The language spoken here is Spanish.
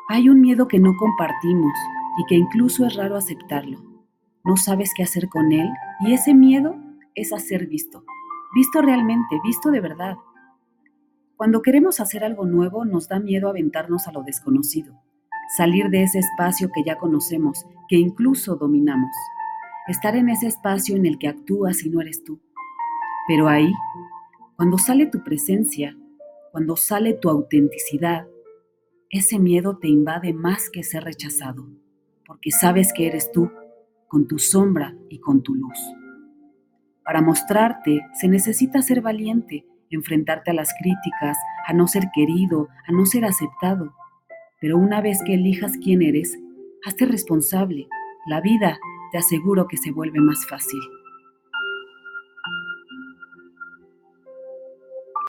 Hay un miedo que no compartimos y que incluso es raro aceptarlo. No sabes qué hacer con él y ese miedo es a ser visto. Visto realmente, visto de verdad. Cuando queremos hacer algo nuevo, nos da miedo aventarnos a lo desconocido, salir de ese espacio que ya conocemos, que incluso dominamos, estar en ese espacio en el que actúas y no eres tú. Pero ahí, cuando sale tu presencia, cuando sale tu autenticidad, ese miedo te invade más que ser rechazado, porque sabes que eres tú, con tu sombra y con tu luz. Para mostrarte se necesita ser valiente, enfrentarte a las críticas, a no ser querido, a no ser aceptado. Pero una vez que elijas quién eres, hazte responsable. La vida, te aseguro que se vuelve más fácil.